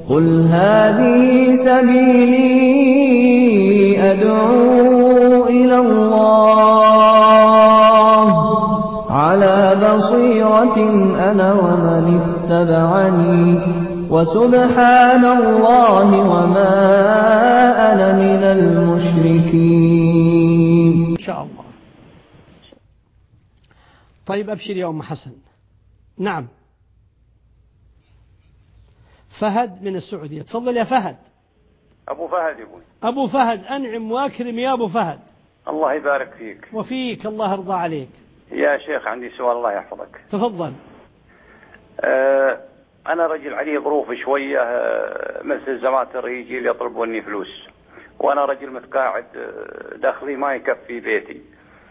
قل هذه سبيلي أدعو إلى الله على بصيرة أنا ومن اتبعني وسبحان الله وما أنا من المشركين. إن شاء الله. طيب أبشر يا أم حسن. نعم فهد من السعودية، تفضل يا فهد. أبو فهد يقول. أبو فهد أنعم واكرم يا أبو فهد. الله يبارك فيك. وفيك الله يرضى عليك. يا شيخ عندي سؤال الله يحفظك. تفضل. أنا رجل علي ظروف شوية، مثل الزماتر يجي يطلبوني فلوس، وأنا رجل متقاعد دخلي ما يكفي بيتي،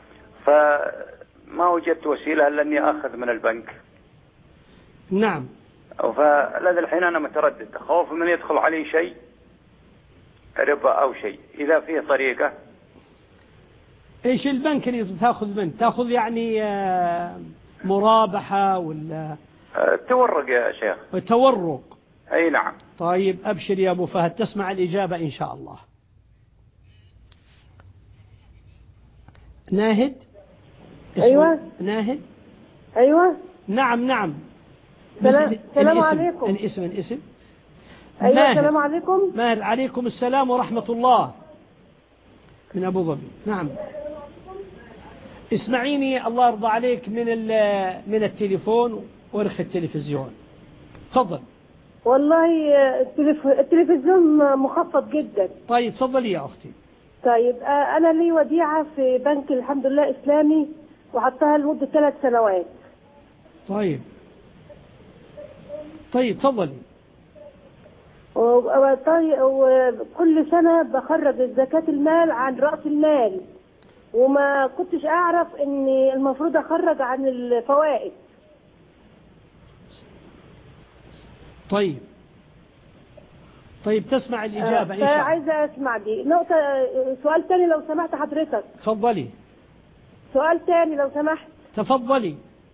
فما وجدت وسيلة إلا أني أخذ من البنك. نعم. فلذا الحين أنا متردد، خوف من يدخل علي شيء ربا أو شيء، إذا فيه طريقة. إيش البنك اللي تأخذ منه؟ تأخذ يعني مرابحة ولا تورق يا شيخ؟ تورق. أي نعم. طيب أبشر يا أبو فهد، تسمع الإجابة إن شاء الله. ناهد. أيوة ناهد. أيوة نعم نعم. السلام عليكم. الاسم. أيوة السلام عليكم. ماهر عليكم السلام ورحمة الله من أبو ظبي. نعم اسمعيني الله يرضى عليك من التليفون ورخ التلفزيون. تفضل. والله التلفزيون مخفض جدا. طيب تفضلي يا أختي. طيب أنا لي وديعة في بنك الحمد لله إسلامي وحطها لمدة 3 سنوات. طيب تفضلي. وكل سنة بخرج زكاة المال عن رأس المال، وما كنتش أعرف إن المفروض أخرج عن الفوائد. طيب تسمع الإجابة إن شاء الله. عايزة أسمع دي نقطة. سؤال تاني لو سمحت حضرتك. تفضلي. سؤال تاني لو سمحت. تفضلي.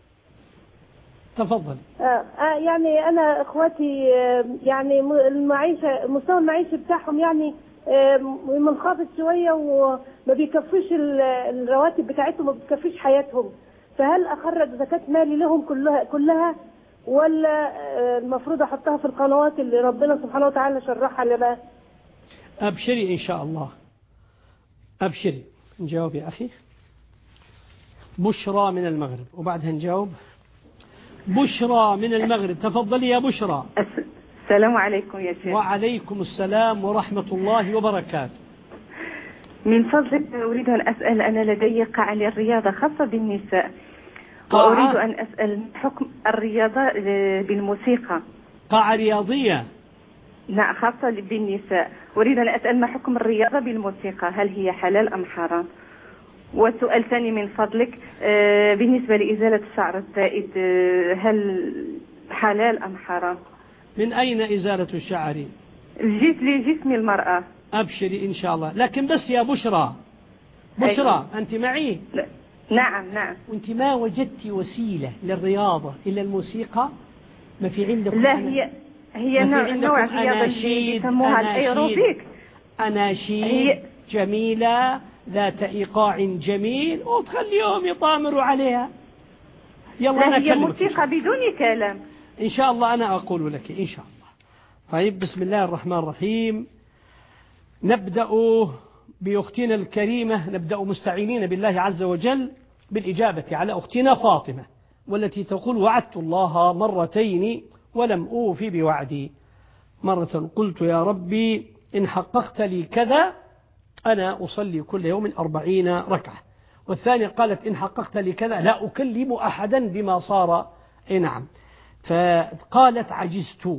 يعني أنا إخواتي يعني المعيشة، مستوى المعيشة بتاعهم يعني منخفض شوية، وما بيكفيش الرواتب بتاعتهم، ما بتكفيش حياتهم. فهل أخرج زكاة مالي لهم كلها ولا المفروض أحطها في القنوات اللي ربنا سبحانه وتعالى شرحها لنا؟ أبشري إن شاء الله. أبشري. نجاوب يا أخي. بشرى من المغرب وبعدها نجاوب. بشرى من المغرب، تفضلي يا بشرى. السلام عليكم يا شيخ. وعليكم السلام ورحمة الله وبركاته. من فضلك أريد أن أسأل، أنا لدي قاعة للرياضة خاصة بالنساء، وأريد أن أسأل حكم الرياضة بالموسيقى. قاعة رياضية؟ نعم خاصة بالنساء. أريد أن أسأل ما حكم الرياضة بالموسيقى، هل هي حلال أم حرام؟ والسؤال ثاني من فضلك، بالنسبة لإزالة الشعر الزائد هل حلال أم حرام؟ من أين إزالة الشعر؟ لجسم المرأة. أبشري إن شاء الله. لكن بس يا بشرى، أنت معي؟ نعم. وأنت ما وجدت وسيلة للرياضة إلا الموسيقى؟ ما في عندكم؟ لا هي نوع رياضة يسموها الأيروبيك. أناشيد جميلة ذات إيقاع جميل وتخليهم يطامروا عليها. يلا أنا هي موسيقى بدون كلام. إن شاء الله أنا أقول لك إن شاء الله. طيب بسم الله الرحمن الرحيم. نبدأ بأختنا الكريمة، نبدأ مستعينين بالله عز وجل بالإجابة على أختنا فاطمة، والتي تقول: وعدت الله مرتين ولم أوفي بوعدي. مرة قلت يا ربي إن حققت لي كذا أنا أصلي كل يوم 40 ركعة. والثانية قالت إن حققت لي كذا لا أكلم أحدا بما صار. نعم. فقالت عجزت.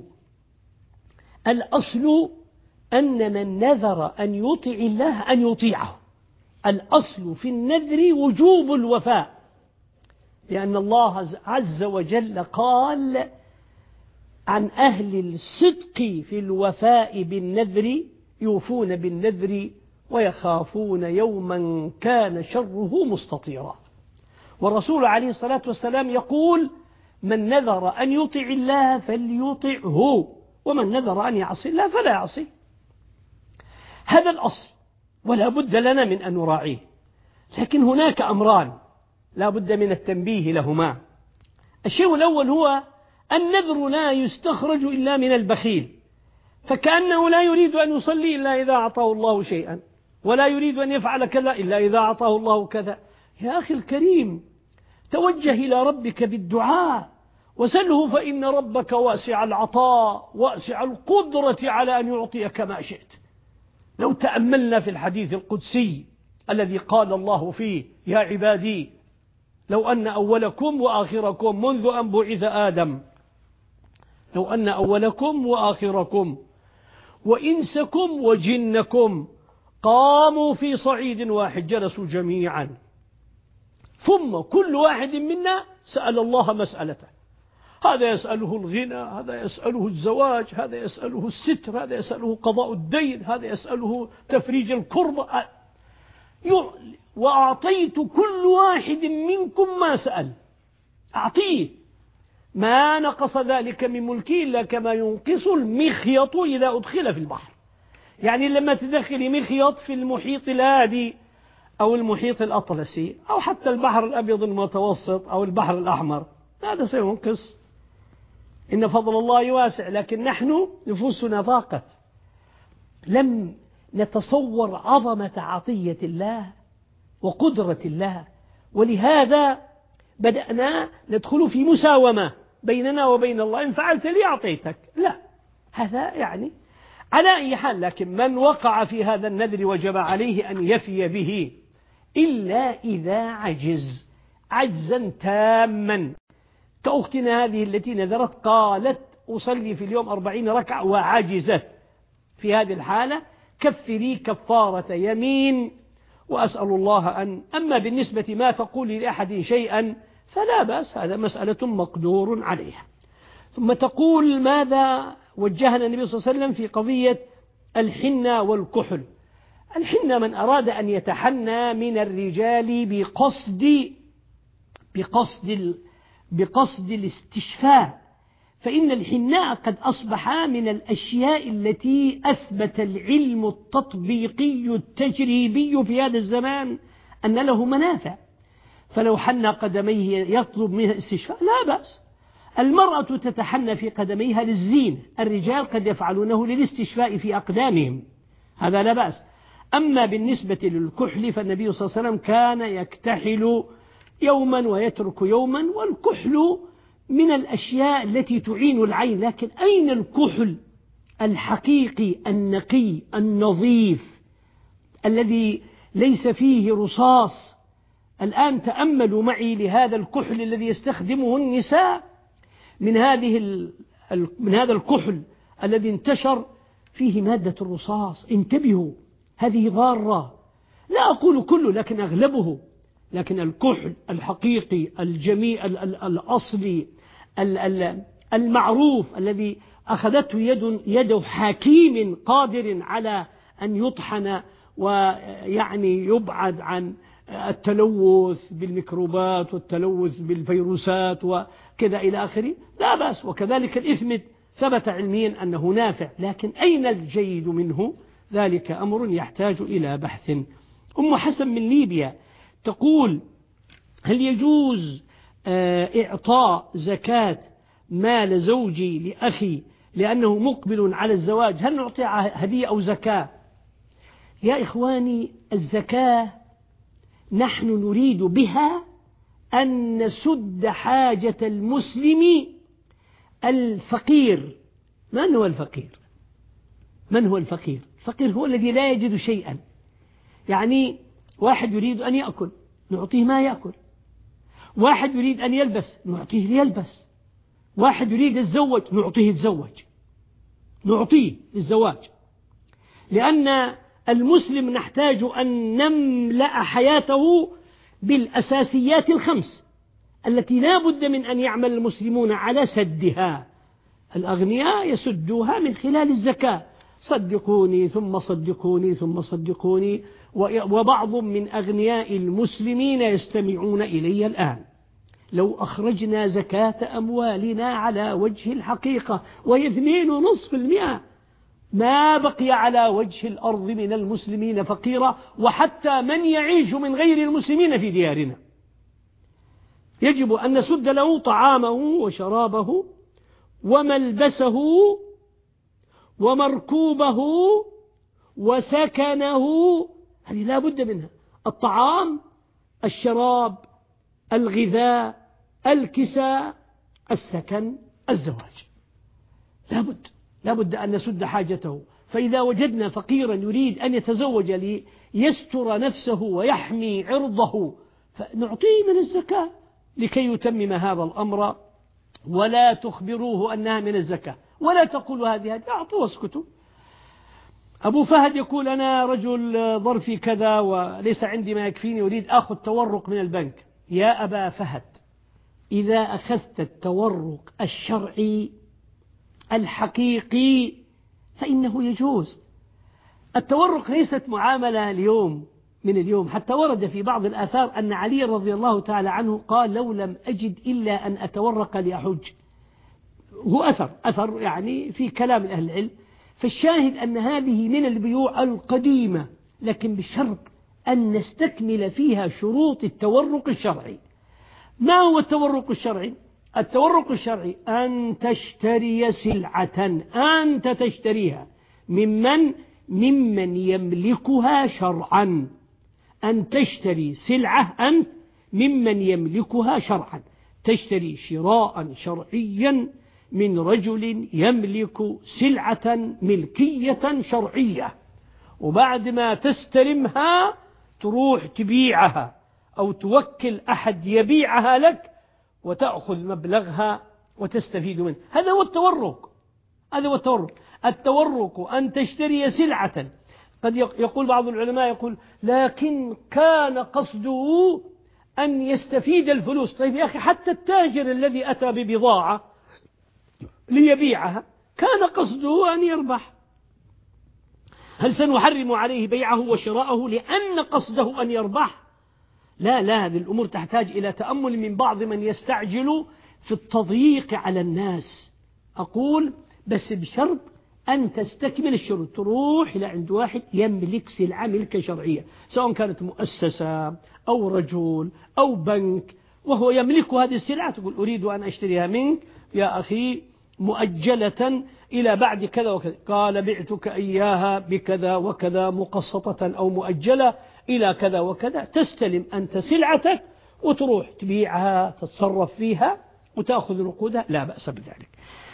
الأصل أن من نذر أن يطيع الله أن يطيعه. الأصل في النذر وجوب الوفاء، لأن الله عز وجل قال عن أهل الصدق في الوفاء بالنذر: يوفون بالنذر ويخافون يوما كان شره مستطيرا. والرسول عليه الصلاة والسلام يقول: من نذر أن يطيع الله فليطعه، ومن نذر أن يعصي الله فلا يعصي. هذا الأصل ولا بد لنا من أن نراعيه. لكن هناك أمران لا بد من التنبيه لهما. الشيء الأول هو النذر لا يستخرج إلا من البخيل، فكأنه لا يريد أن يصلي إلا إذا أعطاه الله شيئا، ولا يريد أن يفعل كذا إلا إذا أعطاه الله كذا. يا أخي الكريم، توجه إلى ربك بالدعاء وسله، فإن ربك واسع العطاء واسع القدرة على أن يعطيك ما شئت. لو تأملنا في الحديث القدسي الذي قال الله فيه: يا عبادي لو أن أولكم وآخركم منذ أن بعث آدم، لو أن أولكم وآخركم وإنسكم وجنكم قاموا في صعيد واحد جلسوا جميعا، ثم كل واحد منا سأل الله مسألته، هذا يسأله الغنى، هذا يسأله الزواج، هذا يسأله الستر، هذا يسأله قضاء الدين، هذا يسأله تفريج الكرب، وأعطيت كل واحد منكم ما سأل، أعطيه، ما نقص ذلك من ملكي إلا كما ينقص المخيط إذا أدخل في البحر. يعني لما تدخل مخيط في المحيط الهادي أو المحيط الأطلسي أو حتى البحر الأبيض المتوسط أو البحر الأحمر، هذا سينقص. إن فضل الله واسع، لكن نحن نفوسنا ضاقت، لم نتصور عظمة عطية الله وقدرة الله، ولهذا بدأنا ندخل في مساومة بيننا وبين الله، إن فعلت لي أعطيتك، لا، هذا يعني على أي حال. لكن من وقع في هذا النذر وجب عليه أن يفي به، إلا إذا عجز عجزا تاما، كأختنا هذه التي نذرت قالت أصلي في اليوم 40 ركعة وعجزت. في هذه الحالة كفري كفارة يمين، وأسأل الله أن، أما بالنسبة ما تقول لأحد شيئا فلا بأس، هذا مسألة مقدور عليها. ثم تقول ماذا وجهنا النبي صلى الله عليه وسلم في قضية الحنة والكحل. الحنة من أراد أن يتحنى من الرجال بقصد الاستشفاء، فإن الحناء قد أصبح من الأشياء التي أثبت العلم التطبيقي التجريبي في هذا الزمان أن له منافع. فلو حنى قدميه يطلب منها الاستشفاء لا بأس. المرأة تتحنى في قدميها للزين، الرجال قد يفعلونه للاستشفاء في أقدامهم، هذا لا بأس. أما بالنسبة للكحل فالنبي صلى الله عليه وسلم كان يكتحل يوما ويترك يوما، والكحل من الأشياء التي تعين العين. لكن أين الكحل الحقيقي النقي النظيف الذي ليس فيه رصاص؟ الآن تأملوا معي لهذا الكحل الذي يستخدمه النساء، من هذا الكحل الذي انتشر فيه مادة الرصاص، انتبهوا، هذه ضارة. لا أقول كله لكن أغلبه. لكن الكحل الحقيقي الجميع الأصلي المعروف الذي أخذته يد حكيم قادر على أن يطحن ويعني يبعد عن التلوث بالميكروبات والتلوث بالفيروسات وكذا إلى آخره، لا بأس. وكذلك الإثمد ثبت علميا أنه نافع، لكن أين الجيد منه؟ ذلك أمر يحتاج إلى بحث. أم حسن من ليبيا تقول: هل يجوز إعطاء زكاة مال زوجي لأخي لأنه مقبل على الزواج؟ هل نعطي هدية أو زكاة؟ يا إخواني، الزكاة نحن نريد بها أن نسد حاجة المسلم الفقير. من هو الفقير؟ من هو الفقير؟ الفقير هو الذي لا يجد شيئا. يعني واحد يريد أن يأكل نعطيه ما يأكل، واحد يريد أن يلبس نعطيه ليلبس، واحد يريد الزوج نعطيه الزوج، نعطيه الزواج. لأن المسلم نحتاج أن نملأ حياته بالأساسيات الخمس التي لا بد من أن يعمل المسلمون على سدها. الأغنياء يسدوها من خلال الزكاة، صدقوني ثم صدقوني ثم صدقوني، وبعض من أغنياء المسلمين يستمعون إلي الآن. لو أخرجنا زكاة أموالنا على وجه الحقيقة وهي 2.5%، ما بقي على وجه الأرض من المسلمين فقيرا، وحتى من يعيش من غير المسلمين في ديارنا يجب أن نسد له طعامه وشرابه وملبسه ومركوبه وسكنه. هذه لا بد منها: الطعام، الشراب، الغذاء، الكساء، السكن، الزواج. لا بد أن نسد حاجته. فإذا وجدنا فقيرا يريد أن يتزوج ليستر نفسه ويحمي عرضه فنعطيه من الزكاة لكي يتمم هذا الأمر، ولا تخبروه أنها من الزكاة، ولا تقولوا هذه أعطوا واسكتوا. أبو فهد يقول: أنا رجل ظرفي كذا وليس عندي ما يكفيني، أريد أخذ تورق من البنك. يا أبا فهد، إذا أخذت التورق الشرعي الحقيقي فإنه يجوز. التورق ليست معاملة من اليوم، حتى ورد في بعض الآثار أن علي رضي الله تعالى عنه قال: لو لم أجد إلا أن أتورق لأحج. هو أثر يعني في كلام أهل العلم. فالشاهد أن هذه من البيوع القديمة، لكن بشرط أن نستكمل فيها شروط التورق الشرعي. ما هو التورق الشرعي؟ التورق الشرعي أن تشتري سلعة أنت تشتريها ممن يملكها شرعا. أن تشتري سلعة أنت ممن يملكها شرعا، تشتري شراء شرعيا من رجل يملك سلعة ملكية شرعية، وبعد ما تستلمها تروح تبيعها أو توكل أحد يبيعها لك وتأخذ مبلغها وتستفيد منه. هذا هو التورق. التورق أن تشتري سلعة. قد يقول بعض العلماء يقول: لكن كان قصده أن يستفيد الفلوس. طيب يا أخي، حتى التاجر الذي أتى ببضاعة ليبيعها كان قصده أن يربح. هل سنحرم عليه بيعه وشراءه لأن قصده أن يربح؟ لا، هذه الأمور تحتاج إلى تأمل من بعض من يستعجل في التضييق على الناس. أقول بس بشرط أن تستكمل الشروط. تروح إلى عند واحد يملك سلعة ملكة شرعية، سواء كانت مؤسسة أو رجل أو بنك، وهو يملك هذه السلعة، تقول: أريد أن أشتريها منك يا أخي مؤجلة إلى بعد كذا وكذا. قال: بعتك إياها بكذا وكذا مقسطة أو مؤجلة إلى كذا وكذا. تستلم أنت سلعتك وتروح تبيعها، تتصرف فيها وتأخذ نقودها، لا بأس بذلك.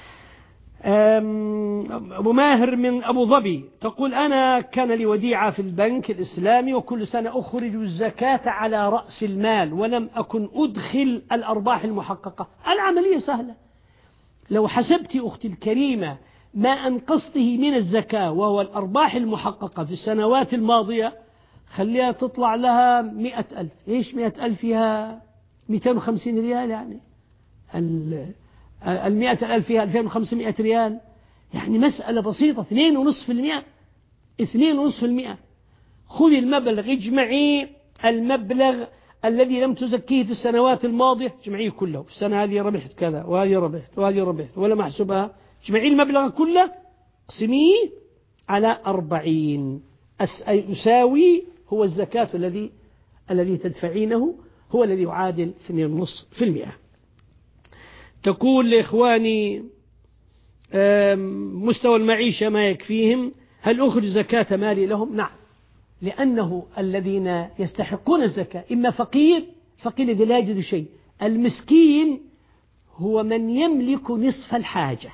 أبو ماهر من أبو ظبي تقول: أنا كان لي وديعة في البنك الإسلامي وكل سنة أخرج الزكاة على رأس المال ولم أكن أدخل الأرباح المحققة. العملية سهلة. لو حسبت أختي الكريمة ما أنقصته من الزكاة وهو الأرباح المحققة في السنوات الماضية، خليها تطلع لها 100,000. إيش 100,000 فيها 250 ريال؟ يعني 100,000 فيها 2500 ريال، يعني مسألة بسيطة. 2.5%. خذي المبلغ، اجمعي المبلغ الذي لم تزكيه في السنوات الماضية، اجمعيه كله. في السنة هذه ربحت كذا وهذه ربحت وهذه ربحت ولا محسوبها، اجمعي المبلغ كله اقسميه على 40 يساوي هو الزكاة الذي تدفعينه، هو الذي يعادل 2.5%. تقول لإخواني: مستوى المعيشة ما يكفيهم، هل أخرج زكاة مالي لهم؟ نعم، لأنه الذين يستحقون الزكاة إما فقير الذي لا يجد شيء. المسكين هو من يملك نصف الحاجة،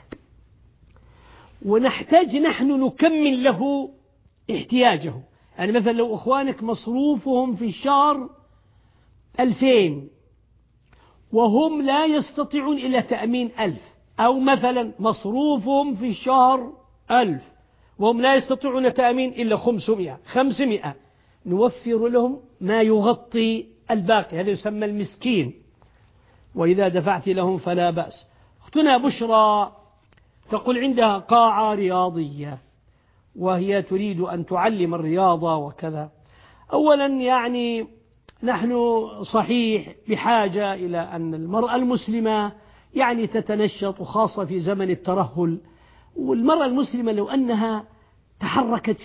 ونحتاج نحن نكمل له احتياجه. يعني مثلا لو أخوانك مصروفهم في الشهر 2000 وهم لا يستطيعون إلا تأمين 1000، أو مثلا مصروفهم في الشهر 1000 وهم لا يستطيعون تأمين إلا 500، نوفر لهم ما يغطي الباقي، هذا يسمى المسكين. وإذا دفعت لهم فلا بأس. أختنا بشرى تقول عندها قاعة رياضية وهي تريد أن تعلم الرياضة وكذا. أولا يعني نحن صحيح بحاجة إلى أن المرأة المسلمة يعني تتنشط، وخاصة في زمن الترهل. والمرأة المسلمة لو أنها تحركت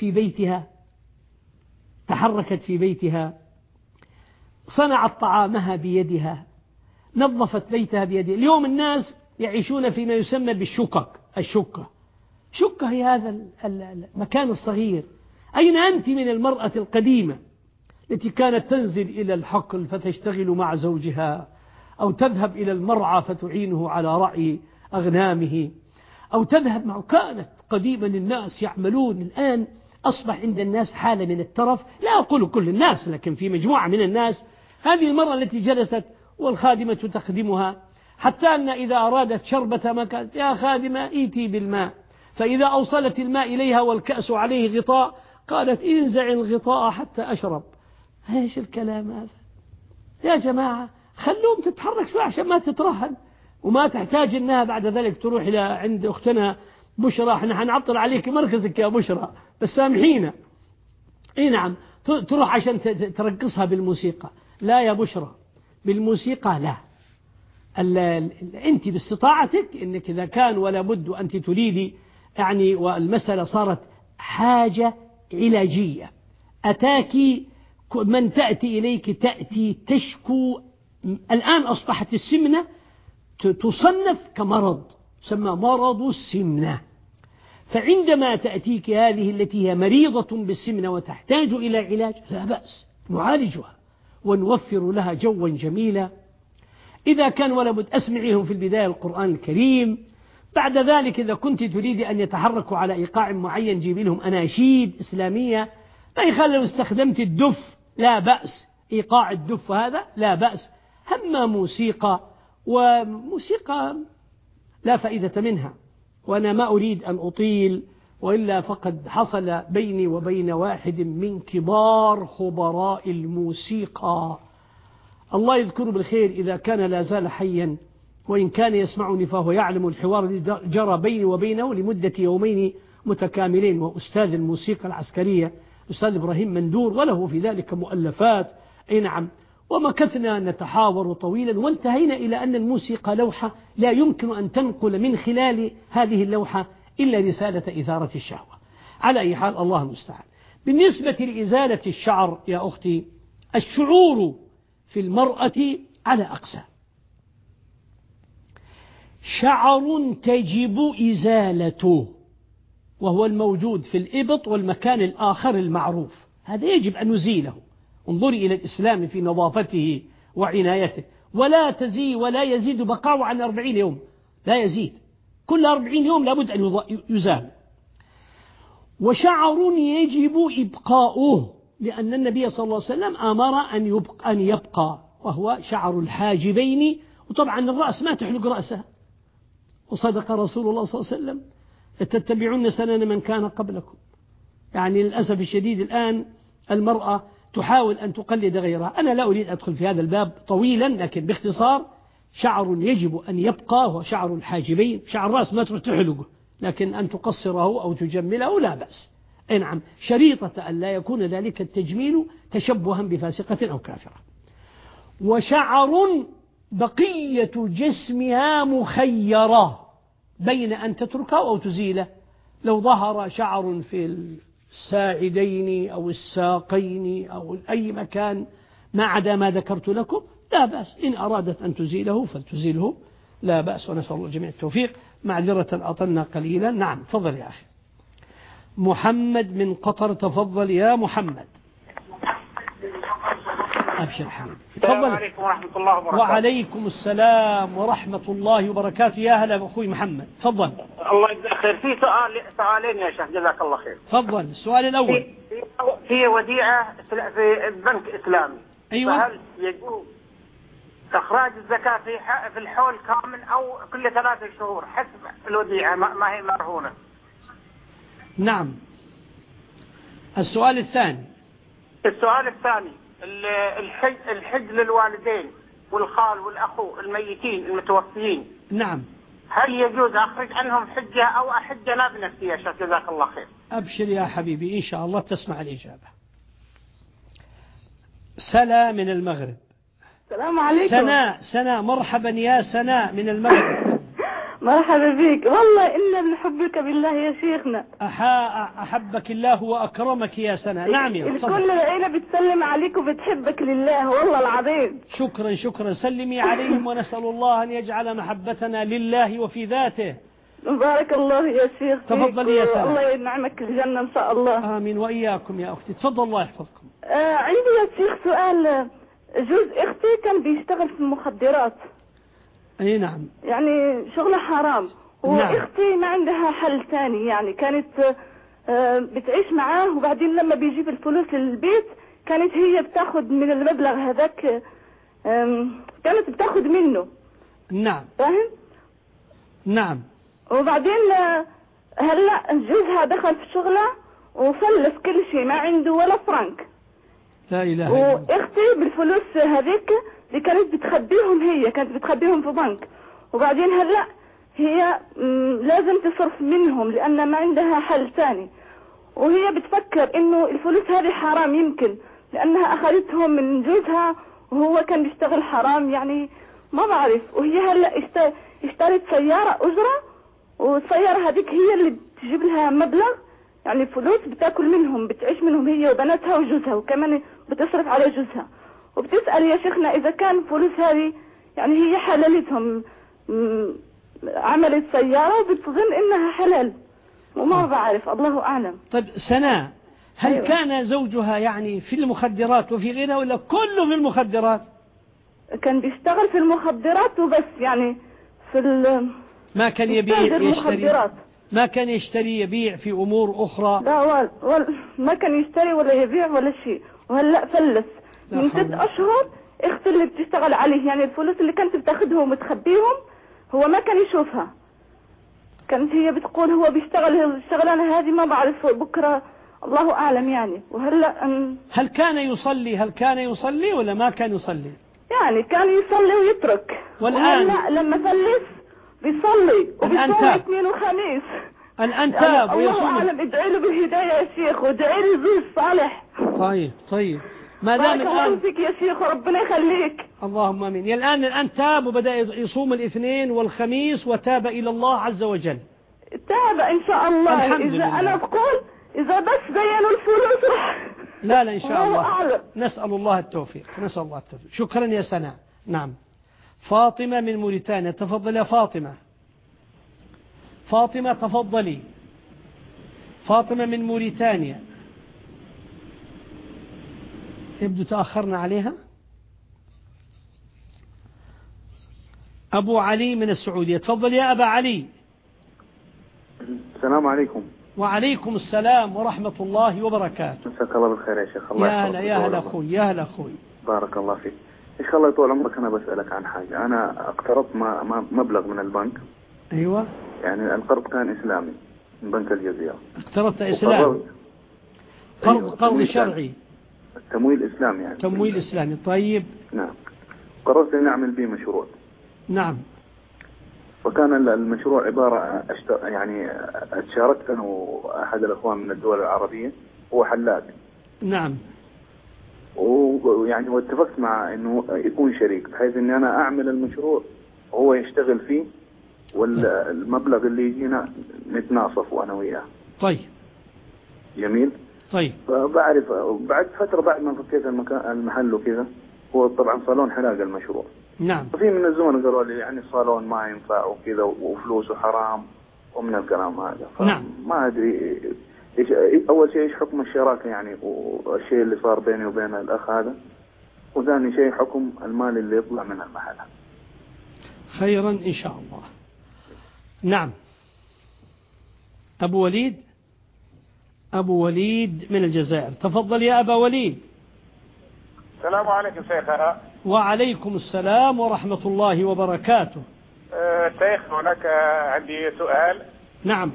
في بيتها، صنعت طعامها بيدها، نظفت بيتها بيدها. اليوم الناس يعيشون فيما يسمى الشكة هي هذا المكان الصغير. أين أنت من المرأة القديمة التي كانت تنزل إلى الحقل فتشتغل مع زوجها، أو تذهب إلى المرعى فتعينه على رعي أغنامه، أو تذهب معه؟ كانت قديما الناس يعملون. الآن أصبح عند الناس حالة من الترف، لا أقول كل الناس، لكن في مجموعة من الناس هذه المرأة التي جلست والخادمة تخدمها، حتى أن إذا أرادت شربة ما قالت يا خادمة إيتي بالماء، فإذا أوصلت الماء إليها والكأس عليه غطاء قالت انزع الغطاء حتى أشرب. ايش الكلام هذا يا جماعة؟ خلوهم تتحرك شوي عشان ما تترهل، وما تحتاج انها بعد ذلك تروح الى عند اختنا بشرى، احنا حنعطل عليك مركزك يا بشرى بس سامحينا. اي نعم، تروح عشان ترقصها بالموسيقى. لا يا بشرى، بالموسيقى لا. انت باستطاعتك انك اذا كان ولا بد انت تريدي يعني، والمسألة صارت حاجة علاجية، اتاكي من تأتي إليك تأتي تشكو. الآن أصبحت السمنة تصنف كمرض، يسمى مرض السمنة. فعندما تأتيك هذه التي هي مريضة بالسمنة وتحتاج إلى علاج، لا بأس نعالجها ونوفر لها جوا جميلا. إذا كان ولا بد أسمعيهم في البداية القرآن الكريم، بعد ذلك إذا كنت تريد أن يتحركوا على إيقاع معين جيبي لهم أناشيد إسلامية. ما يخلي لو استخدمت الدف لا بأس، إيقاع الدف هذا لا بأس. هم موسيقى، وموسيقى لا فائدة منها. وأنا ما أريد أن أطيل، وإلا فقد حصل بيني وبين واحد من كبار خبراء الموسيقى، الله يذكره بالخير إذا كان لا زال حيا، وإن كان يسمعني فهو يعلم الحوار الذي جرى بيني وبينه لمدة يومين متكاملين، وأستاذ الموسيقى العسكرية أستاذ إبراهيم مندور، وله في ذلك مؤلفات. أي نعم. ومكثنا نتحاور طويلا، وانتهينا إلى أن الموسيقى لوحة لا يمكن أن تنقل من خلال هذه اللوحة إلا رسالة إثارة الشهوة. على أي حال، الله المستعان. بالنسبة لإزالة الشعر يا أختي، الشعور في المرأة على أقسام. شعر تجب إزالته، وهو الموجود في الإبط والمكان الآخر المعروف، هذا يجب أن نزيله. انظري إلى الإسلام في نظافته وعنايته، ولا يزيد بقاء عن 40 يوم، لا يزيد، كل 40 يوم لابد أن يزال. وشعر يجب إبقاؤه، لأن النبي صلى الله عليه وسلم أمر أن يبقى، وهو شعر الحاجبين. وطبعا الرأس ما تحلق رأسه، وصدق رسول الله صلى الله عليه وسلم لتتبعون سنن من كان قبلكم. يعني للأسف الشديد الآن المرأة تحاول أن تقلد غيرها. أنا لا أريد أدخل في هذا الباب طويلا، لكن باختصار شعر يجب أن يبقى هو شعر الحاجبين. شعر الرأس ما تحلقه، لكن أن تقصره أو تجمله لا بأس. أي نعم، شريطة أن لا يكون ذلك التجميل تشبها بفاسقة أو كافرة. وشعر بقية جسمها مخيرة بين أن تتركه أو تزيله. لو ظهر شعر في الساعدين أو الساقين أو أي مكان ما عدا ما ذكرت لكم لا بأس. إن أرادت أن تزيله فلتزيله، لا بأس، ونسأل الله جميع التوفيق. معذرة أطلنا قليلا. نعم، تفضل يا أخي. محمد من قطر، تفضل يا محمد. أبشر حبيبي، السلام عليكم ورحمة الله وبركاته. وعليكم السلام ورحمة الله وبركاته. يا هلا بأخوي محمد، تفضل. الله يجزاك خير. في سؤالين يا شيخ، جزاك الله خير. تفضل. السؤال الأول، في وديعة في بنك إسلامي، أيوة، فهل يجوز إخراج الزكاة في الحول كامل أو كل 3 شهور حسب الوديعة ما هي مرهونة؟ نعم. السؤال الثاني الحج للوالدين والخال والأخو الميتين المتوفيين، نعم، هل يجوز أخرج عنهم حجة أو أحج أنا بنفسي يا شيخ؟ جزاك الله خير. أبشر يا حبيبي، إن شاء الله تسمع الإجابة. سلا من المغرب. السلام عليكم. سناء مرحبا يا سناء من المغرب. مرحبا بك، والله إنا بنحبك بالله يا شيخنا. أحبك الله وأكرمك يا سناء. نعم يا الكل العيلة بتسلم عليك وبتحبك لله والله العظيم. شكرا سلمي عليهم، ونسأل الله أن يجعل محبتنا لله وفي ذاته. بارك الله يا شيخ. تفضلي يا سناء. الله ينعمك الجنة إن شاء الله. آمين وإياكم يا أختي. تفضل الله يحفظكم. عندي يا شيخ سؤال. جوز أختي كان بيشتغل في المخدرات. أي نعم. يعني شغله حرام. وأختي ما عندها حل ثاني، يعني كانت بتعيش معاه، وبعدين لما بيجيب الفلوس للبيت كانت هي بتاخد من المبلغ هذاك، كانت بتاخد منه. نعم. فاهم؟ نعم. وبعدين هلا جوزها دخل في شغله وفلس كل شيء، ما عنده ولا فرنك. لا إله إلا الله. واختي بالفلوس هذيك اللي كانت بتخبيهم، هي كانت بتخبيهم في بنك، وبعدين هلا هي لازم تصرف منهم لأن ما عندها حل ثاني، وهي بتفكر إنه الفلوس هذه حرام، يمكن لأنها أخذتهم من جوزها وهو كان بيشتغل حرام، يعني ما بعرف. وهي هلا اشترت سيارة أجرة، والسيارة هذيك هي اللي بتجيب لها مبلغ، يعني فلوس بتاكل منهم، بتعيش منهم هي وبناتها وجوزها، وكمان بتصرف على جوزها. وبتسأل يا شيخنا إذا كان فلوس هذه يعني هي حللتهم، عملت سيارة وبتظن إنها حلال، وما بعرف، الله أعلم. طيب سناء، هل أيوة. كان زوجها يعني في المخدرات وفي غيرها، ولا كله في المخدرات؟ كان بيشتغل في المخدرات وبس، يعني في ما كان يبيع يشتري، ما كان يشتري يبيع في أمور أخرى؟ لا ما كان يشتري ولا يبيع ولا شيء، وهلأ فلس من 6 أشهر. اختي اللي بتشتغل عليه، يعني الفلوس اللي كانت بتاخدهم وتخبيهم هو ما كان يشوفها، كانت هي بتقول هو بيشتغل الشغلانة هذه، ما بعرف بكرة، الله أعلم يعني. وهلأ هل كان يصلي ولا ما كان يصلي؟ يعني كان يصلي ويترك، والآن لما فلس بيصلي وبيصوم اثنين وخميس. الآن تاب يعني ويصوم. الله أعلم، ادعي له بالهداية يا شيخ، وادعي له زوج صالح. طيب ما دام الآن فيك يا شيخ، ربنا يخليك. اللهم امين. الآن تاب وبدأ يصوم الاثنين والخميس وتاب إلى الله عز وجل. تاب إن شاء الله. الحمد إذا لله. أنا بقول إذا بس زينوا الفلوس راح. لا إن شاء الله أعلم. نسأل الله التوفيق. شكرا يا سناء. نعم. فاطمة من موريتانيا، تفضل يا فاطمة. تفضلي. فاطمة من موريتانيا، يبدو تأخرنا عليها. أبو علي من السعودية، تفضل يا أبا علي. السلام عليكم. وعليكم السلام ورحمة الله وبركاته. مساك الله بالخير يا شيخ. الله يحفظك. يا هلا أخوي. بارك الله فيك. إن شاء الله طول عمرك. أنا بسألك عن حاجة. أنا اقترضت مبلغ من البنك. أيوة. يعني القرض كان إسلامي من بنك الجزيرة. اقترضت إسلام. قرض شرعي. تمويل إسلامي يعني. تمويل إسلامي. طيب. نعم. قررت أن أعمل به مشروع. نعم. وكان المشروع عبارة يعني اتشاركت أنا وأحد الأخوان من الدول العربية، هو حلاق. نعم. ويعني واتفقت مع إنه يكون شريك، بحيث إني أنا أعمل المشروع وهو يشتغل فيه، والمبلغ اللي يجينا نتناصف وأنا وياه. طيب. جميل. طيب. بعد فترة، بعد ما فكيت المحل وكذا، هو طبعا صالون حلاق المشروع. نعم. وفي من الزملاء قالوا لي يعني الصالون ما ينفع وكذا وفلوسه حرام ومن الكلام هذا. نعم. ما أدري أول شيء إيش حكم الشراكة يعني، والشيء اللي صار بيني وبين الأخ هذا، وثاني شيء حكم المال اللي يطلع من المحل. خيرا إن شاء الله. نعم. أبو وليد من الجزائر، تفضل يا أبا وليد. السلام عليكم شيخنا. وعليكم السلام ورحمة الله وبركاته. شيخ هناك عندي سؤال. نعم.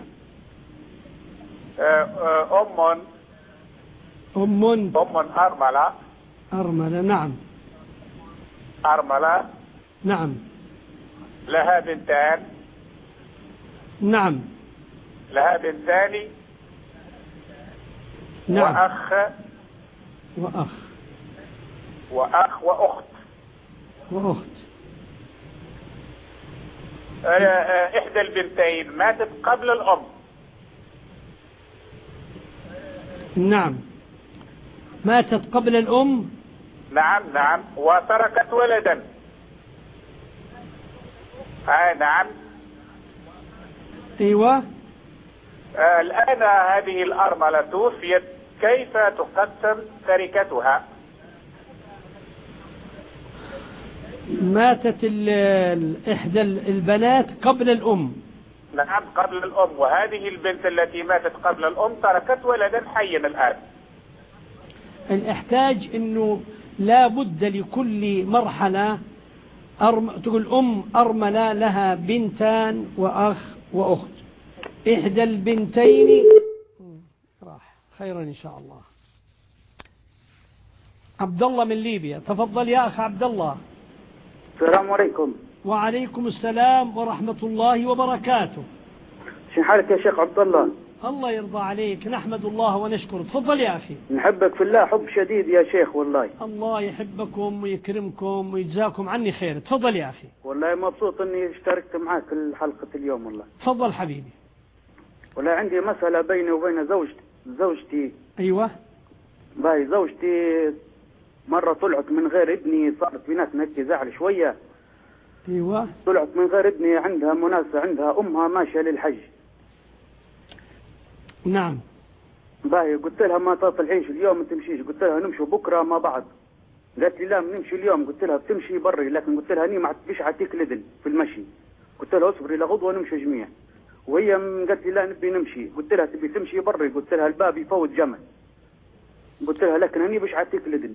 أم أرملة. نعم. نعم. لها بنتان. نعم. لها بنتان. نعم. وأخ. وأخ وأخت. إحدى البنتين ماتت قبل الأم. نعم، ماتت قبل الأم. نعم وتركت ولدا. نعم. أيوة. الآن هذه الأرملة توفيت، كيف تقسم تركتها؟ ماتت إحدى البنات قبل الأم. نعم قبل الأم، وهذه البنت التي ماتت قبل الأم تركت ولدا حيا الآن. نحتاج أنه لا بد لكل مرحلة تقول أم أرملة لها بنتان وأخ وأخت. إحدى البنتين راح خيرا إن شاء الله. عبد الله من ليبيا، تفضل يا أخ عبد الله. السلام عليكم. وعليكم السلام ورحمة الله وبركاته. شو حالك يا شيخ عبد الله؟ الله يرضى عليك، نحمد الله ونشكر. تفضل يا أخي. نحبك في الله حب شديد يا شيخ والله. الله يحبكم ويكرمكم ويجزاكم عني خير. تفضل يا أخي. والله مبسوط أني اشتركت معك الحلقة اليوم والله. تفضل حبيبي. والله عندي مسألة بيني وبين زوجتي. أيوة. باي زوجتي مرة طلعت من غير ابني، صارت بيناتنا هيك زعل شوية. أيوة. طلعت من غير ابني، عندها مناسبة، عندها أمها ماشية للحج. نعم. باهي قلت لها ما تطلعيش اليوم، ما تمشيش. قلت لها نمشي بكرة مع بعض. قالت لي لا نمشي اليوم. قلت لها بتمشي بري، لكن قلت لها اني ما عتبيش عتيك لدن في المشي. قلت لها اصبري لغدوة نمشي جميع. وهي قالت لي لا نبي نمشي. قلت لها تبي تمشي بري. قلت لها الباب يفوت جمل. قلت لها لكن اني مش عتيك لدن.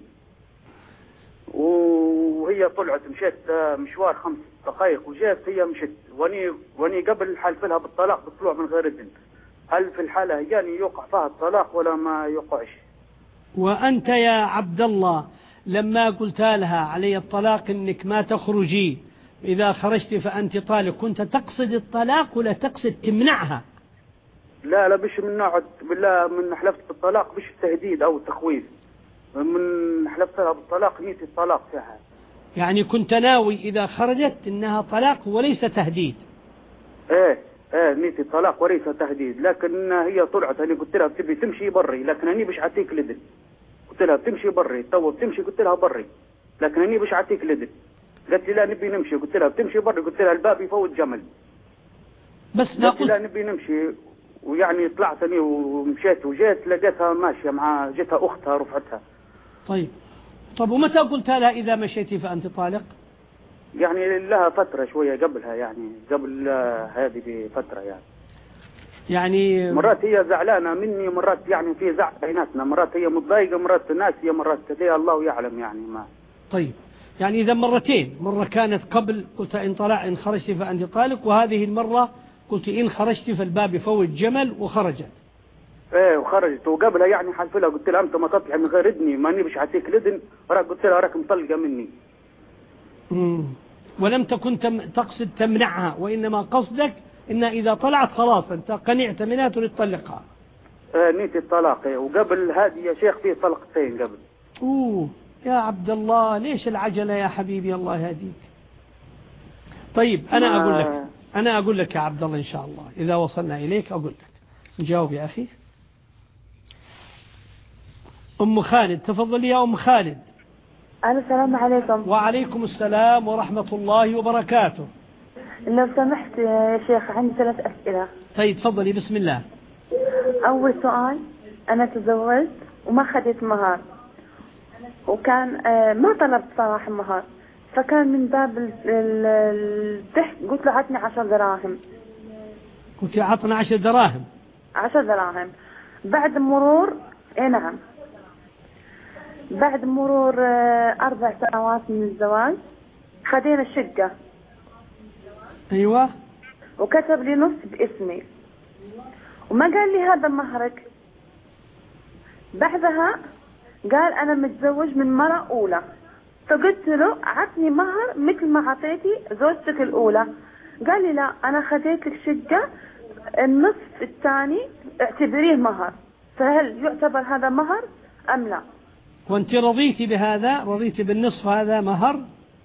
وهي طلعت مشيت مشوار 5 دقائق وجات. هي مشت واني قبل حلف لها بالطلاق بطلوع من غير اذن. هل في الحالة يعني يوقع فيها الطلاق ولا ما يوقعش؟ وأنت يا عبد الله لما قلت لها علي الطلاق انك ما تخرجي، إذا خرجت فأنت طالق، كنت تقصد الطلاق ولا تقصد تمنعها؟ لا بش من نوع بالله، من حلفت بالطلاق بش التهديد أو التخويف. من حلفت لها بالطلاق نيتي الطلاق فيها. يعني كنت ناوي إذا خرجت إنها طلاق وليس تهديد؟ ايه نيتي الطلاق وليس تهديد. لكن هي طلعت، أنا قلت لها بتبي تمشي بري، لكن أنا بش عتيك لدن. قلت لها بتمشي بري، تو بتمشي. قلت لها بري لكن أنا بش عتيك لدن. قالت لي لا نبي نمشي. قلت لها بتمشي بري. قلت لها الباب يفوت جمل. بس قالت لي لا نبي نمشي. ويعني طلعت أنا ومشيت وجيت لقيتها ماشية مع جتها أختها رفعتها. طب ومتى قلت لها إذا مشيتي فأنت طالق؟ يعني لها فترة شوية قبلها، يعني قبل هذه بفترة يعني مرات هي زعلانة مني، مرات يعني في زعل بيناتنا، مرات هي متضايقة، مرات ناسية، مرات كذا، الله يعلم يعني ما. طيب يعني إذا مرتين، مرة كانت قبل قلت إن خرجت فأنت طالق، وهذه المرة قلت إن خرجت فالباب يفوت جمل وخرجت. ايه وخرجت. وقبلها يعني حلف لها قلت لها انت ما تطلع من غير اذني، ماني بش عتيك لدن. قلت لها راك مطلقة مني. ولم تكن تقصد تمنعها، وإنما قصدك إن إذا طلعت خلاص أنت قنعت منها تريد تطلقها. نيتي الطلاق. وقبل هذه يا شيخ فيه طلقتين قبل. يا عبد الله ليش العجلة يا حبيبي، الله يهديك. طيب أنا أقول لك يا عبد الله إن شاء الله إذا وصلنا إليك أقول لك. نجاوب يا أخي. أم خالد، تفضلي يا أم خالد. السلام عليكم. وعليكم السلام ورحمة الله وبركاته. لو سمحت يا شيخ عندي 3 أسئلة. طيب تفضلي بسم الله. أول سؤال، أنا تزوجت وما خديت مهر، وكان ما طلبت صراحة مهر، فكان من باب الضحك قلت له عطني 10 دراهم. قلت عطنا 10 دراهم. 10 دراهم. بعد مرور نعم، بعد مرور 4 سنوات من الزواج خدينا الشقة. أيوة. وكتب لي نص باسمي وما قال لي هذا مهرك. بعدها قال أنا متزوج من مرة أولى، فقلت له عطني مهر مثل ما عطيتي زوجتك الأولى. قال لي لا، أنا خديت لك شقة، النصف الثاني اعتبريه مهر، فهل يعتبر هذا مهر أم لا؟ وأنت رضيتي بهذا؟ رضيتي بالنصف هذا مهر؟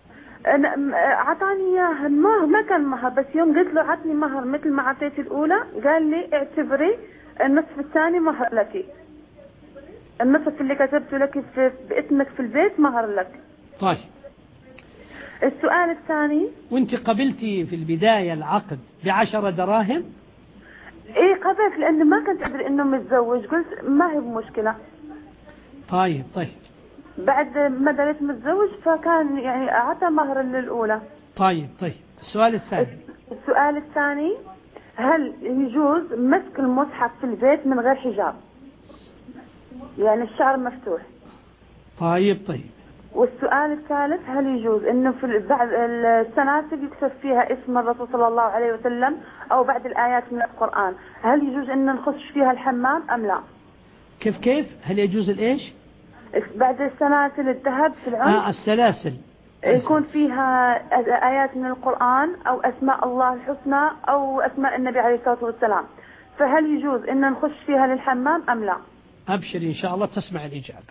عطاني اياه المهر، ما كان مهر، بس يوم قلت له عطني مهر مثل ما عطيتي الاولى قال لي اعتبري النصف الثاني مهر لك، النصف اللي كتبته لك باسمك في البيت مهر لك. طيب السؤال الثاني، وانت قبلتي في البداية العقد ب10 دراهم؟ ايه قبلت، لانه ما كنت ادري انه متزوج، قلت ما هي بمشكلة. طيب بعد ما دريت متزوج فكان يعني اعطى مهر للاولى. طيب السؤال الثاني، هل يجوز مسك المصحف في البيت من غير حجاب؟ يعني الشعر مفتوح. طيب والسؤال الثالث، هل يجوز انه في بعد السناسل يكتب فيها اسم الرسول صلى الله عليه وسلم او بعد الايات من القرآن، هل يجوز ان نخش فيها الحمام ام لا؟ كيف هل يجوز الايش؟ بعد السلاسل الذهب في العنق السلاسل يكون فيها آيات من القرآن أو أسماء الله الحسنى أو أسماء النبي عليه الصلاة والسلام، فهل يجوز أن نخش فيها للحمام أم لا؟ أبشر إن شاء الله تسمع الإجابة.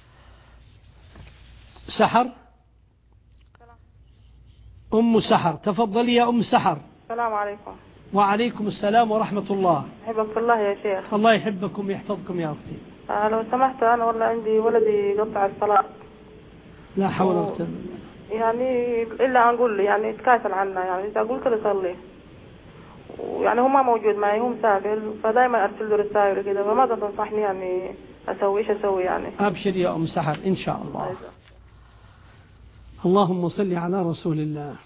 سحر، أم سحر، تفضلي يا أم سحر. السلام عليكم. وعليكم السلام ورحمة الله. يحبك الله يا شيخ. الله يحبكم ويحفظكم يا أختي. لو سمحت أنا والله عندي ولدي قطع الصلاة. لا حول ولا قوة. يعني إلا أقول يعني يتكاسل عنا، يعني إذا أقول كده صلي ويعني هو ما موجود معي، هو مسافر، فدايما أرسل له رسائل كده، فماذا تنصحني يعني إيش أسوي يعني؟ أبشر يا أم سحر إن شاء الله. اللهم صل على رسول الله.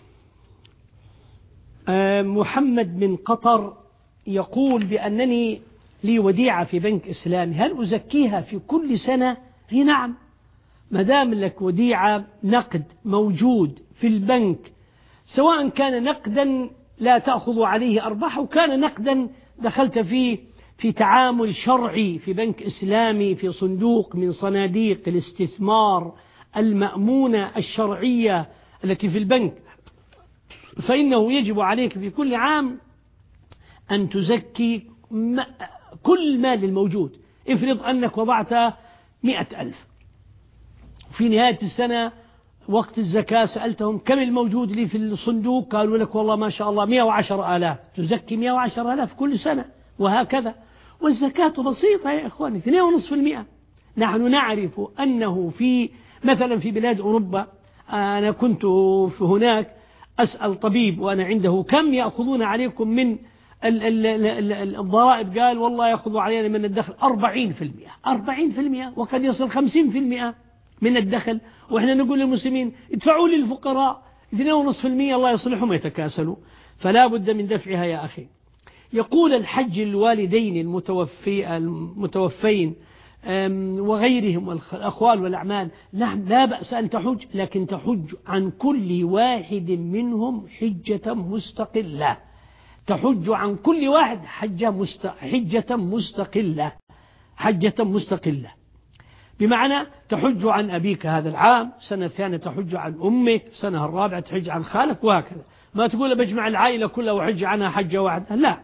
محمد من قطر يقول بأنني لي وديعة في بنك إسلامي، هل أزكيها في كل سنة؟ هي نعم، ما دام لك وديعة نقد موجود في البنك، سواء كان نقدا لا تأخذ عليه أرباح أو كان نقدا دخلت في تعامل شرعي في بنك إسلامي، في صندوق من صناديق الاستثمار المأمونة الشرعية التي في البنك، فإنه يجب عليك في كل عام أن تزكي كل المال الموجود. افرض أنك وضعت 100,000 في نهاية السنة وقت الزكاة سألتهم كم الموجود لي في الصندوق، قالوا لك والله ما شاء الله 110,000، تزكي 110,000 كل سنة، وهكذا. والزكاة بسيطة يا إخواني، 2.5%. نحن نعرف أنه مثلا في بلاد أوروبا، أنا كنت هناك أسأل طبيب وأنا عنده كم يأخذون عليكم من الضرائب، قال والله يأخذوا علينا من الدخل 40%، وقد يصل 50% من الدخل، وإحنا نقول للمسلمين ادفعوا للفقراء 2.5%، الله يصلحهم ويتكاسلوا، فلا بد من دفعها يا أخي. يقول الحج الوالدين المتوفين وغيرهم والأخوال والأعمال، نعم لا بأس أن تحج، لكن تحج عن كل واحد منهم حجة مستقلة، تحج عن كل واحد حجة مستقلة، بمعنى تحج عن أبيك هذا العام، سنة ثانية تحج عن أمك، سنة الرابعة تحج عن خالك، وهكذا. ما تقول بجمع العائلة كلها وحج عنها حجة واحدة، لا.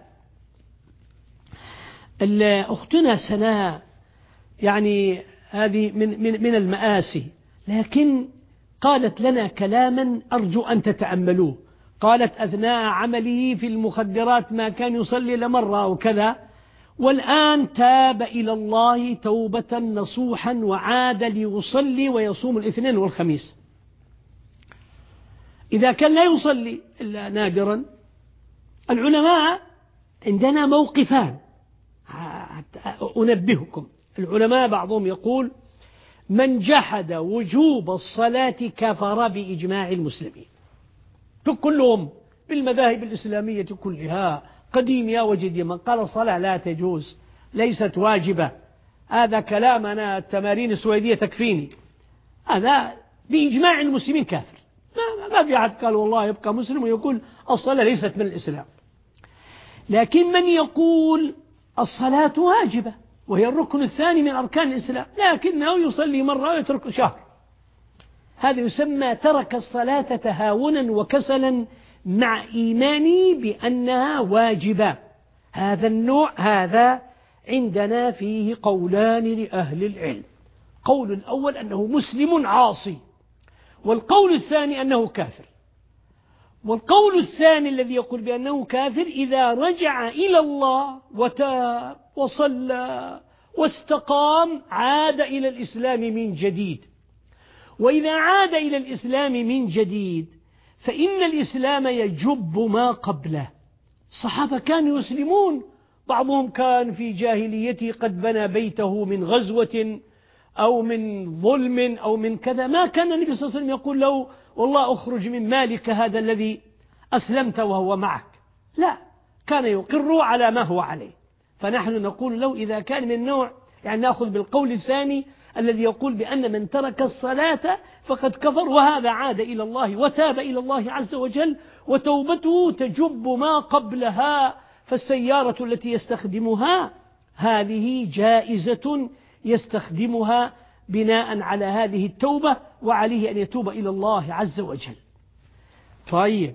أختنا سناء يعني هذه من المآسي، لكن قالت لنا كلاما أرجو أن تتأملوه. قالت أثناء عمله في المخدرات ما كان يصلي لمرة وكذا، والآن تاب إلى الله توبة نصوحا وعاد ليصلي ويصوم الاثنين والخميس. إذا كان لا يصلي إلا نادرا، العلماء عندنا موقفان أنبهكم. العلماء بعضهم يقول من جحد وجوب الصلاة كفر بإجماع المسلمين، كلهم بالمذاهب الإسلامية كلها قديمة وجديدة، قال الصلاة لا تجوز، ليست واجبة، هذا كلامنا التمارين السويدية تكفيني، هذا بإجماع المسلمين كافر. ما في أحد قال والله يبقى مسلم ويقول الصلاة ليست من الإسلام. لكن من يقول الصلاة واجبة وهي الركن الثاني من أركان الإسلام، لكنه يصلي مرة ويترك شهر، هذا يسمى ترك الصلاة تهاونا وكسلا مع إيماني بأنها واجبة. هذا النوع هذا عندنا فيه قولان لأهل العلم. القول الأول أنه مسلم عاصي، والقول الثاني أنه كافر. والقول الثاني الذي يقول بأنه كافر إذا رجع إلى الله وتاب وصلى واستقام عاد إلى الإسلام من جديد. وإذا عاد إلى الإسلام من جديد فإن الإسلام يجب ما قبله. الصحابة كانوا يسلمون، بعضهم كان في جاهليته قد بنى بيته من غزوة أو من ظلم أو من كذا، ما كان النبي صلى الله عليه وسلم يقول له والله أخرج من مالك هذا الذي أسلمت وهو معك، لا، كان يقر على ما هو عليه. فنحن نقول له إذا كان من نوع، يعني نأخذ بالقول الثاني الذي يقول بأن من ترك الصلاة فقد كفر، وهذا عاد إلى الله وتاب إلى الله عز وجل وتوبته تجب ما قبلها، فالسيارة التي يستخدمها هذه جائزة يستخدمها بناء على هذه التوبة، وعليه أن يتوب إلى الله عز وجل. طيب،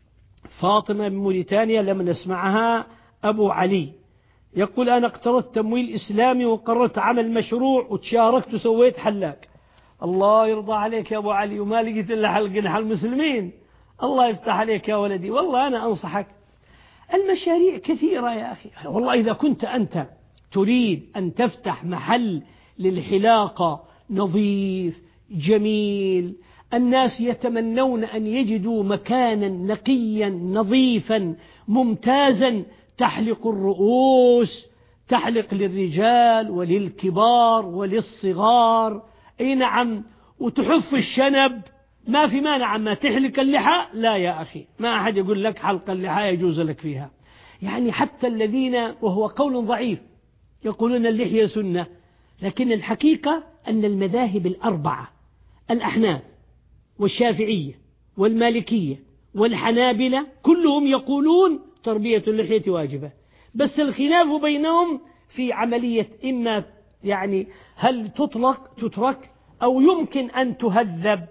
فاطمة من موريتانيا لم نسمعها. أبو علي يقول أنا اقترضت تمويل إسلامي وقررت عمل مشروع وتشاركت وسويت حلاق. الله يرضى عليك يا أبو علي، وما لقيت إلا حلق المسلمين. الله يفتح عليك يا ولدي. والله أنا أنصحك، المشاريع كثيرة يا أخي. والله إذا كنت أنت تريد أن تفتح محل للحلاقة نظيف جميل، الناس يتمنون أن يجدوا مكانا نقيا نظيفا ممتازا، تحلق الرؤوس، تحلق للرجال وللكبار وللصغار، أي نعم، وتحف الشنب، ما في مانع. ما تحلق اللحى لا يا أخي، ما أحد يقول لك حلق اللحى يجوز لك فيها. يعني حتى الذين، وهو قول ضعيف، يقولون اللحية سنة، لكن الحقيقة أن المذاهب الأربعة، الأحناف والشافعية والمالكية والحنابلة، كلهم يقولون تربية اللحية واجبة، بس الخلاف بينهم في عملية إما يعني هل تترك أو يمكن أن تهذب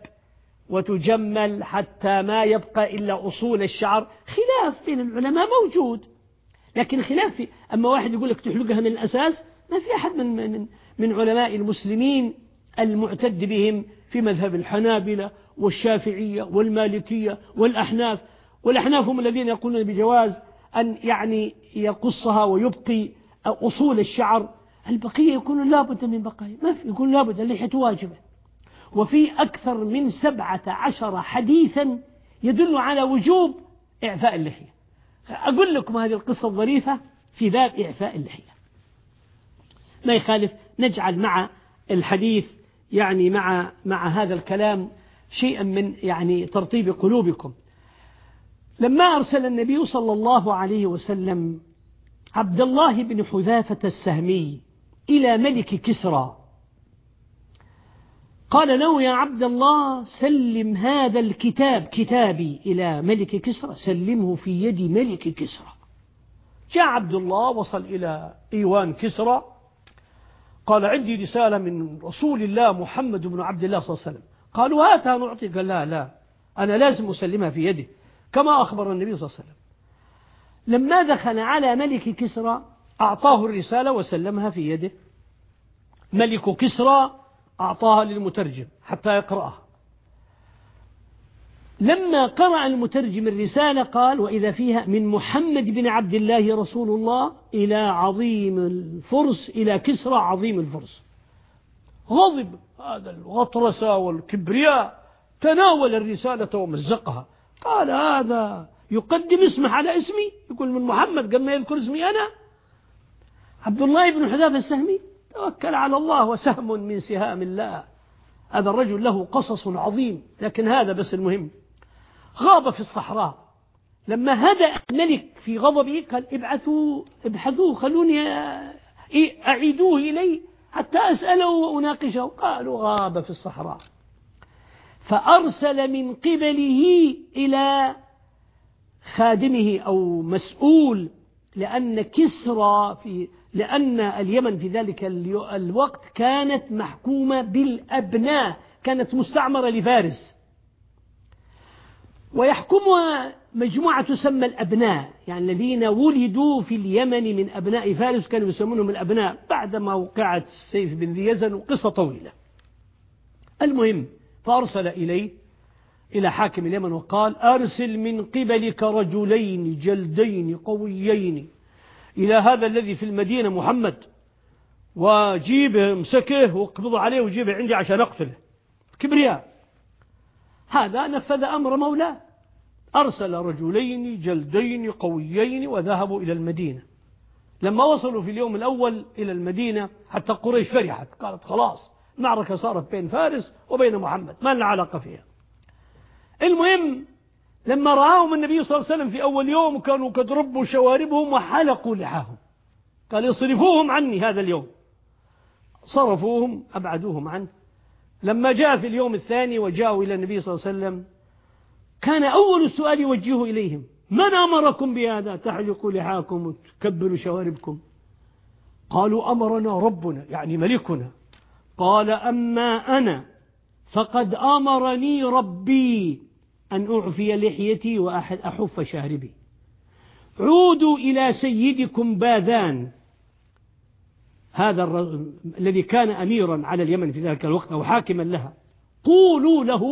وتجمل حتى ما يبقى إلا أصول الشعر. خلاف بين العلماء موجود، لكن خلاف أما واحد يقول لك تحلقها من الأساس، ما في أحد من علماء المسلمين المعتد بهم في مذهب الحنابلة والشافعية والمالكية والأحناف. والأحناف هم الذين يقولون بجواز أن يعني يقصها ويبقي أصول الشعر، البقية يقولون لا بد من بقايا، ما في، يقول لا بد، اللحية واجبة. وفي أكثر من 17 حديثا يدل على وجوب إعفاء اللحية. أقول لكم هذه القصة الظريفة في باب إعفاء اللحية، ما يخالف نجعل مع الحديث يعني مع هذا الكلام شيئا من يعني ترطيب قلوبكم. لما أرسل النبي صلى الله عليه وسلم عبد الله بن حذافة السهمي إلى ملك كسرى، قال له يا عبد الله سلم هذا الكتاب، كتابي، إلى ملك كسرى، سلمه في يد ملك كسرى. جاء عبد الله وصل إلى إيوان كسرى، قال عندي رسالة من رسول الله محمد بن عبد الله صلى الله عليه وسلم. قالوا هاتها نعطيك. قال لا أنا لازم أسلمها في يده كما أخبر النبي صلى الله عليه وسلم. لما دخل على ملك كسرى أعطاه الرسالة وسلمها في يده. ملك كسرى أعطاها للمترجم حتى يقرأها. لما قرأ المترجم الرسالة قال وإذا فيها من محمد بن عبد الله رسول الله إلى عظيم الفرس، إلى كسرى عظيم الفرس. غضب هذا الغطرسة والكبرياء، تناول الرسالة ومزقها، قال هذا يقدم اسمه على اسمي، يقول من محمد قبل ما يذكر اسمي أنا. عبد الله بن حذافة السهمي توكل على الله وسهم من سهام الله. هذا الرجل له قصص عظيم، لكن هذا بس المهم. غاب في الصحراء، لما هدأ الملك في غضبه قال ابحثوه خلوني أعيدوه إلي حتى أسأله وأناقشه. قالوا غاب في الصحراء، فأرسل من قبله إلى خادمه أو مسؤول، لأن اليمن في ذلك الوقت كانت محكومة بالأبناء، كانت مستعمرة لفارس، ويحكمها مجموعة تسمى الأبناء، يعني الذين ولدوا في اليمن من أبناء فارس كانوا يسمونهم الأبناء بعد موقعة سيف بن ذي يزن، وقصة طويلة. المهم فأرسل إلى حاكم اليمن وقال أرسل من قبلك رجلين جلدين قويين إلى هذا الذي في المدينة محمد، وجيبه امسكه واقبض عليه وجيبه عندي عشان أقتله. كبرياء. هذا نفذ أمر مولاه، أرسل رجلين جلدين قويين وذهبوا إلى المدينة. لما وصلوا في اليوم الأول إلى المدينة حتى قريش فرحت، قالت خلاص معركة صارت بين فارس وبين محمد ما لنا علاقة فيها. المهم لما رآهم النبي صلى الله عليه وسلم في أول يوم كانوا قد ربوا شواربهم وحلقوا لحاهم، قال يصرفوهم عني هذا اليوم، صرفوهم أبعدوهم عنه. لما جاء في اليوم الثاني وجاءوا إلى النبي صلى الله عليه وسلم كان أول السؤال يوجهه إليهم من أمركم بهذا تحلقوا لحاكم وتكبروا شواربكم؟ قالوا أمرنا ربنا يعني ملكنا. قال أما أنا فقد أمرني ربي أن أعفي لحيتي وأحف شاربي. عودوا إلى سيدكم باذان هذا الذي كان أميرا على اليمن في ذلك الوقت أو حاكما لها، قولوا له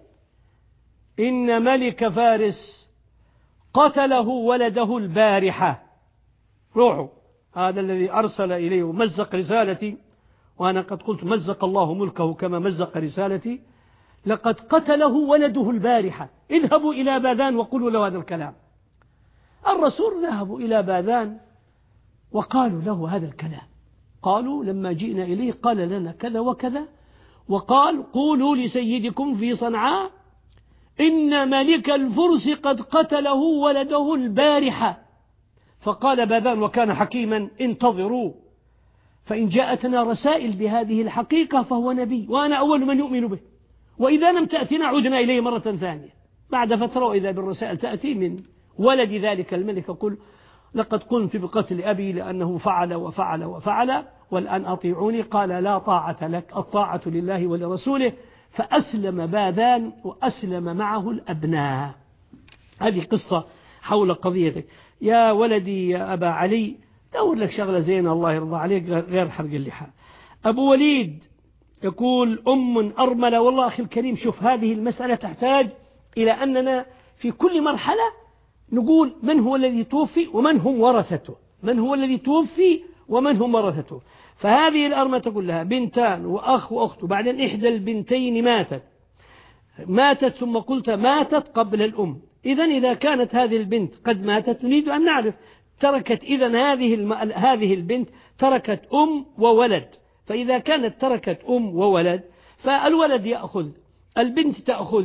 إن ملك فارس قتله ولده البارحة. روحوا هذا الذي أرسل إليه ومزق رسالتي، وأنا قد قلت مزق الله ملكه كما مزق رسالتي، لقد قتله ولده البارحة، اذهبوا إلى باذان وقولوا له هذا الكلام. الرسول ذهبوا إلى باذان وقالوا له هذا الكلام. قالوا لما جئنا إليه قال لنا كذا وكذا، وقال قولوا لسيدكم في صنعاء إن ملك الفرس قد قتله ولده البارحة. فقال باذان وكان حكيما انتظروا، فإن جاءتنا رسائل بهذه الحقيقة فهو نبي وأنا أول من يؤمن به، وإذا لم تأتنا عدنا إليه مرة ثانية. بعد فترة وإذا بالرسائل تأتي من ولد ذلك الملك يقول لقد قمت بقتل أبي لأنه فعل وفعل وفعل والآن أطيعوني. قال لا طاعة لك، الطاعة لله ولرسوله. فأسلم باذان وأسلم معه الأبناء. هذه قصة حول قضيتك. يا ولدي يا أبا علي دور لك شغلة زينة الله يرضى عليك غير حرق اللحى. أبو وليد يقول أم أرملة. والله أخي الكريم شوف هذه المسألة تحتاج إلى أننا في كل مرحلة نقول من هو الذي توفي ومن هم ورثته، من هو الذي توفي ومن هم ورثته. فهذه الأرملة تقول لها بنتان وأخ وأخت، وبعدين إحدى البنتين ماتت ثم قلت ماتت قبل الأم. إذا كانت هذه البنت قد ماتت نريد أن نعرف تركت هذه البنت تركت أم وولد. فإذا كانت تركت أم وولد فالولد يأخذ، البنت تأخذ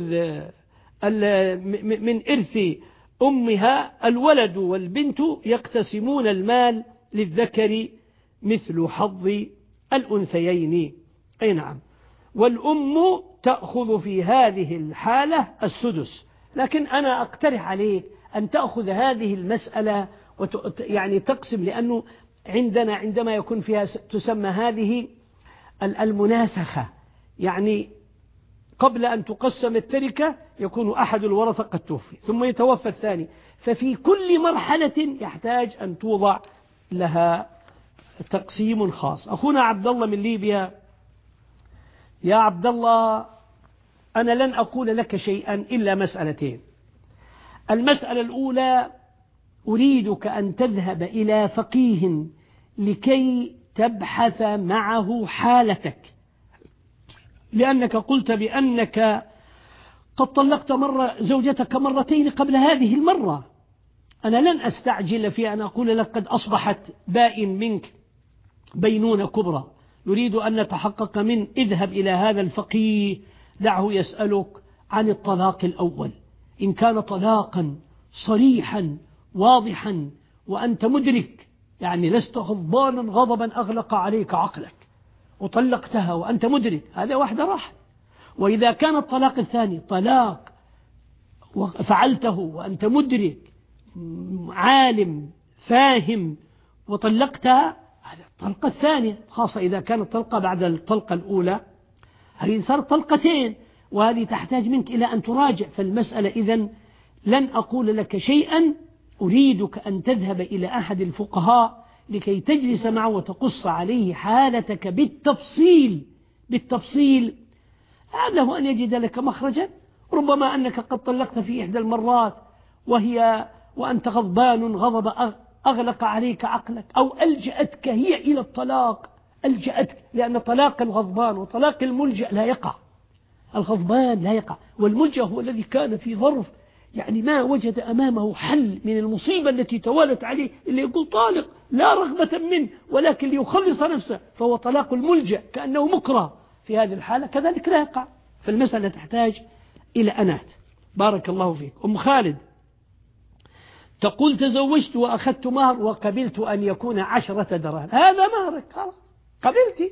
من إرث أمها، الولد والبنت يقتسمون المال للذكر مثل حظ الأنثيين. أي نعم. والأم تأخذ في هذه الحالة السدس. لكن أنا أقترح عليك أن تأخذ هذه المسألة يعني تقسم، لأنه عندما يكون فيها تسمى هذه المناسخة، يعني قبل أن تقسم التركة يكون أحد الورثة قد توفي ثم يتوفى الثاني، ففي كل مرحلة يحتاج أن توضع لها تقسيم خاص. أخونا عبد الله من ليبيا. يا عبد الله أنا لن أقول لك شيئا إلا مسألتين. المسألة الأولى أريدك أن تذهب إلى فقيه لكي تبحث معه حالتك، لأنك قلت بأنك قد طلقت زوجتك مرتين قبل هذه المرة. أنا لن أستعجل في أن أقول لك قد أصبحت بائن منك بينونة كبرى. نريد أن نتحقق من اذهب إلى هذا الفقيه، دعه يسألك عن الطلاق الأول، إن كان طلاقا صريحا واضحا وأنت مدرك، يعني لست غضبانا غضبا أغلق عليك عقلك وطلقتها وأنت مدرك، هذا واحدة راح. وإذا كان الطلاق الثاني طلاق فعلته وأنت مدرك عالم فاهم وطلقتها، هذا الطلقة الثانية، خاصة إذا كانت الطلقة بعد الطلقة الأولى، هذه صارت طلقتين، وهذه تحتاج منك إلى أن تراجع. فالمسألة إذن لن أقول لك شيئا، أريدك أن تذهب إلى أحد الفقهاء لكي تجلس معه وتقص عليه حالتك بالتفصيل. لعله أن يجد لك مخرجا. ربما أنك قد طلقت في إحدى المرات وأنت غضبان غضب أغلق عليك عقلك، أو ألجأتك هي إلى الطلاق، ألجأتك، لأن طلاق الغضبان وطلاق الملجأ لا يقع. الغضبان لا يقع، والملجأ هو الذي كان في ظرف يعني ما وجد أمامه حل من المصيبة التي توالت عليه، اللي يقول طالق لا رغبة منه ولكن ليخلص نفسه، فهو طلاق الملجأ كأنه مكره. في هذه الحالة كذلك لا يقع، فالمسألة تحتاج إلى أنات. بارك الله فيك. أم خالد تقول تزوجت وأخذت مهر وقبلت أن يكون 10 دراهم. هذا مهرك، خلاص قبلتي،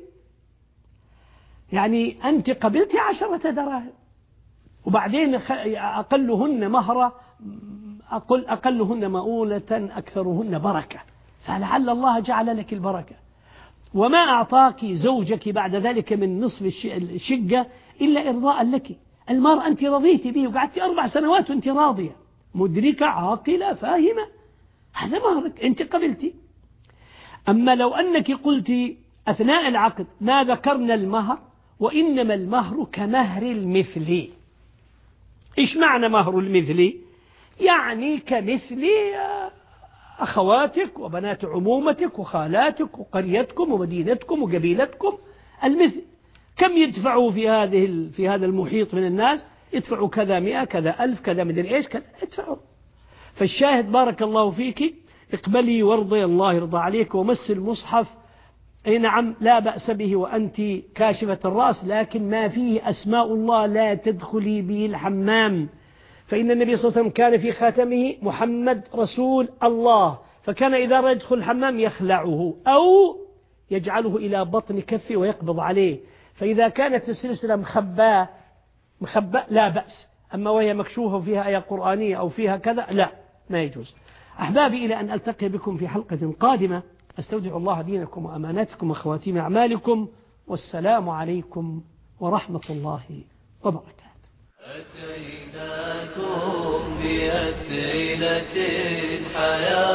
يعني أنت قبلتي 10 دراهم، وبعدين أقلهن مهرة، أقلهن مؤونة، أكثرهن بركة، فلعل الله جعل لك البركة. وما أعطاك زوجك بعد ذلك من نصف الشقة إلا إرضاء لك. المرأة أنت رضيتي به وقعدت 4 سنوات وأنت راضية مدركة عاقلة فاهمة، هذا مهرك، أنت قبلتي. أما لو أنك قلت أثناء العقد ما ذكرنا المهر وإنما المهر كمهر المثل. إيش معنى مهر المثل؟ يعني كمثل أخواتك وبنات عمومتك وخالاتك وقريتكم ومدينتكم وقبيلتكم، المثل. كم يدفعوا في هذا المحيط من الناس؟ يدفعوا كذا 100 كذا 1000 كذا مدري إيش كذا يدفعوا. فالشاهد بارك الله فيك، اقبلي وارضي، الله يرضى عليك، ومس المصحف، أي نعم لا بأس به وأنت كاشفة الرأس، لكن ما فيه أسماء الله لا تدخلي به الحمام، فإن النبي صلى الله عليه وسلم كان في خاتمه محمد رسول الله، فكان إذا يدخل الحمام يخلعه أو يجعله إلى بطن كفه ويقبض عليه. فإذا كانت السلسلة مخبأة لا بأس، أما وهي مكشوفة وفيها آية قرآنية أو فيها كذا لا، ما يجوز. أحبابي، إلى أن ألتقي بكم في حلقة قادمة، أستودع الله دينكم وأماناتكم وخواتيم أعمالكم، والسلام عليكم ورحمة الله وبركاته. أتيناكم بأسئلة الحياة